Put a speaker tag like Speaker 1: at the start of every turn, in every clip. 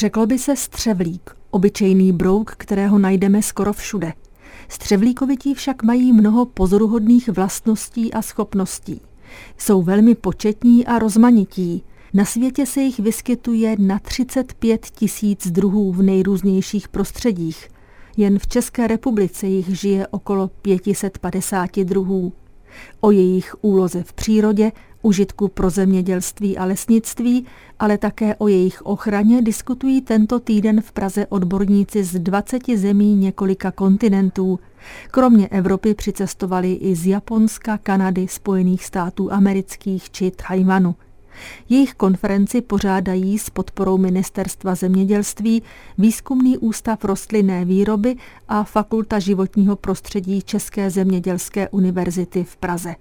Speaker 1: Řeklo by se střevlík, obyčejný brouk, kterého najdeme skoro všude. Střevlíkovití však mají mnoho pozoruhodných vlastností a schopností. Jsou velmi početní a rozmanití. Na světě se jich vyskytuje na 35 000 druhů v nejrůznějších prostředích. Jen v České republice jich žije okolo 550 druhů. O jejich úloze v přírodě, užitku pro zemědělství a lesnictví, ale také o jejich ochraně diskutují tento týden v Praze odborníci z 20 zemí několika kontinentů. Kromě Evropy přicestovali i z Japonska, Kanady, Spojených států amerických či Tchaj-wanu. Jejich konferenci pořádají s podporou Ministerstva zemědělství Výzkumný ústav rostlinné výroby a Fakulta životního prostředí České zemědělské univerzity v Praze.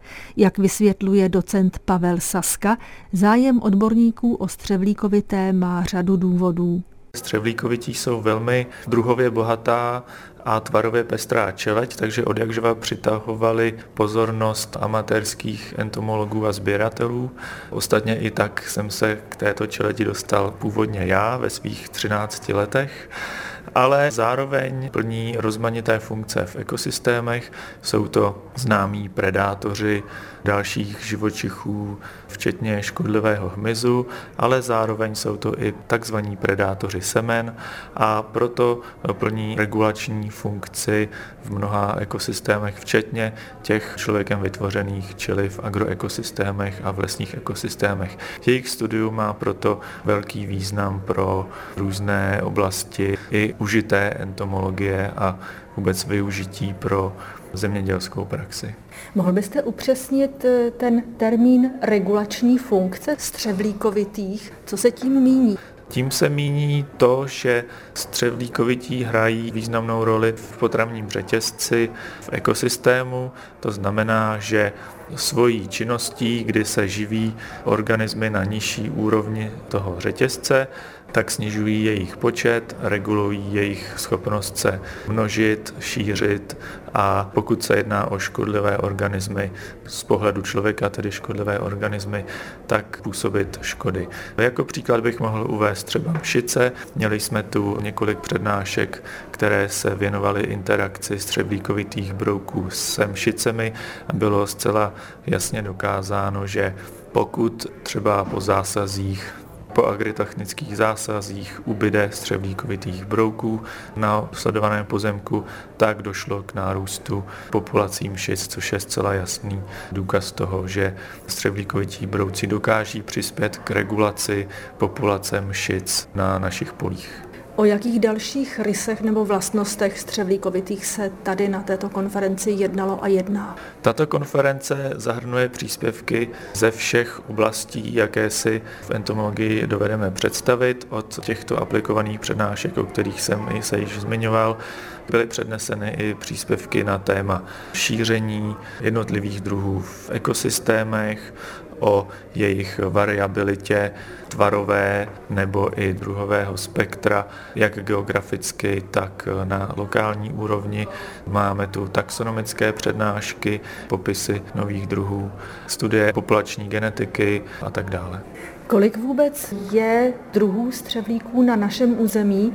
Speaker 1: Jak vysvětluje docent Pavel Saska, zájem odborníků o střevlíkovité má řadu důvodů.
Speaker 2: Střevlíkovití jsou velmi druhově bohatá a tvarově pestrá čeleď, takže odjakživa přitahovali pozornost amatérských entomologů a sběratelů. Ostatně i tak jsem se k této čeledi dostal původně já ve svých 13 letech. Ale zároveň plní rozmanité funkce v ekosystémech. Jsou to známí predátoři dalších živočichů, včetně škodlivého hmyzu, ale zároveň jsou to i takzvaní predátoři semen a proto plní regulační funkci v mnoha ekosystémech, včetně těch člověkem vytvořených, čili v agroekosystémech a v lesních ekosystémech. Jejich studium má proto velký význam pro různé oblasti i užité entomologie a vůbec využití pro zemědělskou praxi.
Speaker 1: Mohl byste upřesnit ten termín regulační funkce střevlíkovitých? Co se tím míní?
Speaker 2: Tím se míní to, že střevlíkovití hrají významnou roli v potravním řetězci, v ekosystému. To znamená, že svojí činností, kdy se živí organismy na nižší úrovni toho řetězce, tak snižují jejich počet, regulují jejich schopnost se množit, šířit a pokud se jedná o škodlivé organismy, z pohledu člověka tedy škodlivé organismy, tak působit škody. Jako příklad bych mohl uvést třeba mšice. Měli jsme tu několik přednášek, které se věnovaly interakci střevlíkovitých brouků se mšicemi a bylo zcela jasně dokázáno, že pokud třeba po zásazích po agritechnických zásazích ubyde střevlíkovitých brouků na sledovaném pozemku, tak došlo k nárůstu populací mšic, což je zcela jasný důkaz toho, že střevlíkovití brouci dokáží přispět k regulaci populace mšic na našich polích.
Speaker 1: O jakých dalších rysech nebo vlastnostech střevlíkovitých se tady na této konferenci jednalo a jedná?
Speaker 2: Tato konference zahrnuje příspěvky ze všech oblastí, jaké si v entomologii dovedeme představit. Od těchto aplikovaných přednášek, o kterých jsem se již zmiňoval, byly předneseny i příspěvky na téma šíření jednotlivých druhů v ekosystémech, o jejich variabilitě tvarové nebo i druhového spektra, jak geograficky, tak na lokální úrovni. Máme tu taxonomické přednášky, popisy nových druhů, studie populační genetiky a tak dále.
Speaker 1: Kolik vůbec je druhů střevlíků na našem území?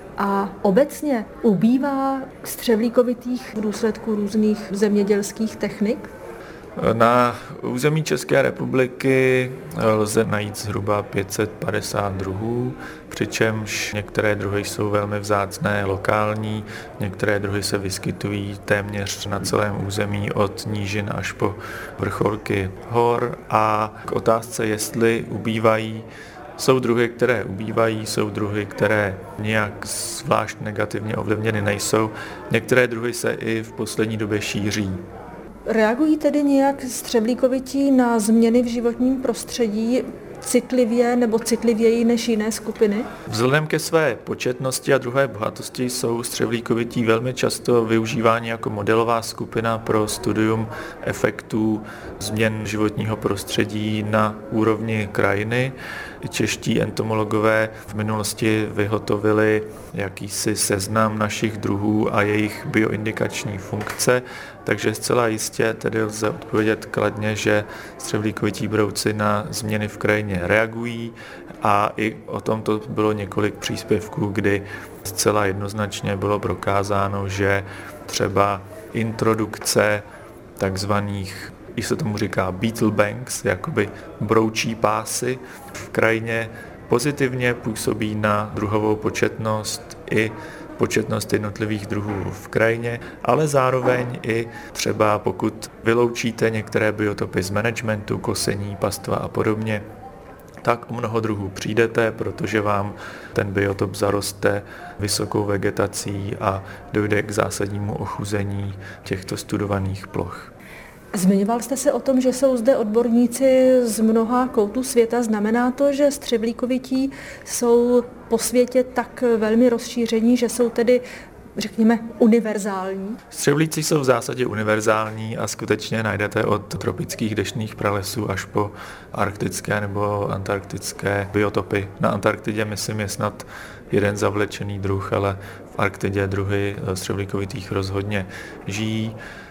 Speaker 1: A obecně ubývá střevlíkovitých v důsledku různých zemědělských technik?
Speaker 2: Na území České republiky lze najít zhruba 550 druhů, přičemž některé druhy jsou velmi vzácné, lokální, některé druhy se vyskytují téměř na celém území od nížin až po vrcholky hor. A k otázce, jestli ubývají, jsou druhy, které ubývají, jsou druhy, které nijak zvlášť negativně ovlivněny nejsou. Některé druhy se i v poslední době šíří.
Speaker 1: Reagují tedy nějak střevlíkovití na změny v životním prostředí citlivě nebo citlivěji než jiné skupiny?
Speaker 2: Vzhledem ke své početnosti a druhé bohatosti jsou střevlíkovití velmi často využíváni jako modelová skupina pro studium efektů změn životního prostředí na úrovni krajiny. čeští entomologové v minulosti vyhotovili jakýsi seznam našich druhů a jejich bioindikační funkce, takže zcela jistě tedy lze odpovědět kladně, že střevlíkovití brouci na změny v krajině reagují a i o tomto bylo několik příspěvků, kdy zcela jednoznačně bylo prokázáno, že třeba introdukce takzvaných, když se tomu říká beetle banks, jakoby broučí pásy v krajině, pozitivně působí na druhovou početnost i početnost jednotlivých druhů v krajině, ale zároveň i třeba pokud vyloučíte některé biotopy z managementu, kosení, pastva a podobně, tak o mnoho druhů přijdete, protože vám ten biotop zaroste vysokou vegetací a dojde k zásadnímu ochuzení těchto studovaných ploch.
Speaker 1: Zmiňoval jste se o tom, že jsou zde odborníci z mnoha koutů světa. Znamená to, že střevlíkovití jsou po světě tak velmi rozšíření, že jsou tedy, řekněme, univerzální?
Speaker 2: Střevlíci jsou v zásadě univerzální a skutečně najdete od tropických deštných pralesů až po arktické nebo antarktické biotopy. Na Antarktidě, myslím, je snad jeden zavlečený druh, ale v Arktidě druhy střevlíkovitých rozhodně žijí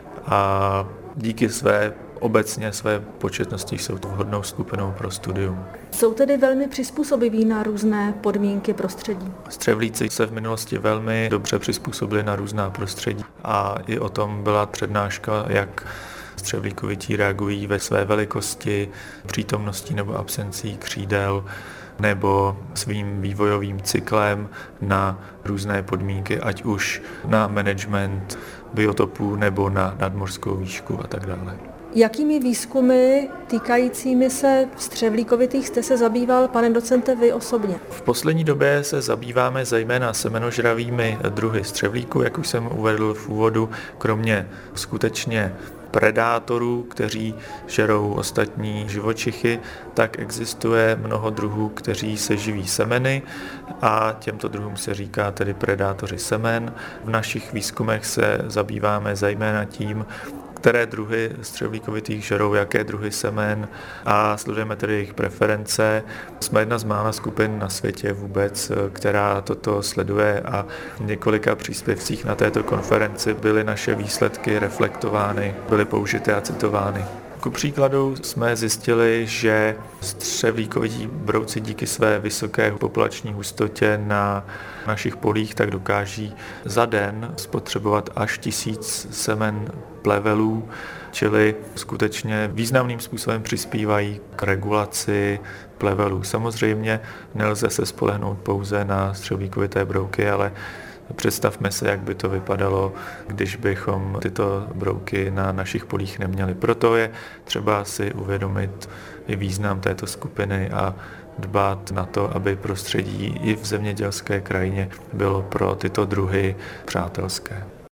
Speaker 2: a díky obecně své početnosti jsou vhodnou skupinou pro studium.
Speaker 1: Jsou tedy velmi přizpůsobiví na různé podmínky prostředí.
Speaker 2: Střevlíci se v minulosti velmi dobře přizpůsobili na různá prostředí a i o tom byla přednáška, jak střevlíkovití reagují ve své velikosti, přítomností nebo absencí křídel nebo svým vývojovým cyklem na různé podmínky, ať už na management biotopů nebo na nadmořskou výšku a tak dále.
Speaker 1: Jakými výzkumy týkajícími se střevlíkovitých jste se zabýval, pane docente, vy osobně?
Speaker 2: V poslední době se zabýváme zejména semenožravými druhy střevlíků, jak už jsem uvedl v úvodu, kromě skutečně predátorů, kteří žerou ostatní živočichy, tak existuje mnoho druhů, kteří se živí semeny a těmto druhům se říká tedy predátoři semen. V našich výzkumech se zabýváme zejména tím, které druhy střevlíkovitých žerou, jaké druhy semen a sledujeme tedy jejich preference. Jsme jedna z mála skupin na světě vůbec, která toto sleduje a v několika příspěvcích na této konferenci byly naše výsledky reflektovány, byly použity a citovány. Ku příkladu jsme zjistili, že střevlíkovití brouci díky své vysoké populační hustotě na našich polích tak dokáží za den spotřebovat až 1000 semen plevelů, čili skutečně významným způsobem přispívají k regulaci plevelů. Samozřejmě nelze se spolehnout pouze na střevlíkovité brouky, ale představme se, jak by to vypadalo, když bychom tyto brouky na našich polích neměli. Proto je třeba si uvědomit i význam této skupiny a dbát na to, aby prostředí i v zemědělské krajině bylo pro tyto druhy přátelské.